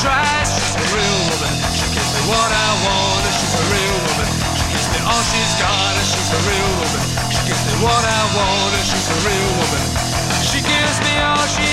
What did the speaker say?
tries, she's a real woman. She gives me what I want and she's a real woman. She gives me all she's got and she's a real woman. She gives me what I want and she's a real woman. She gives me all she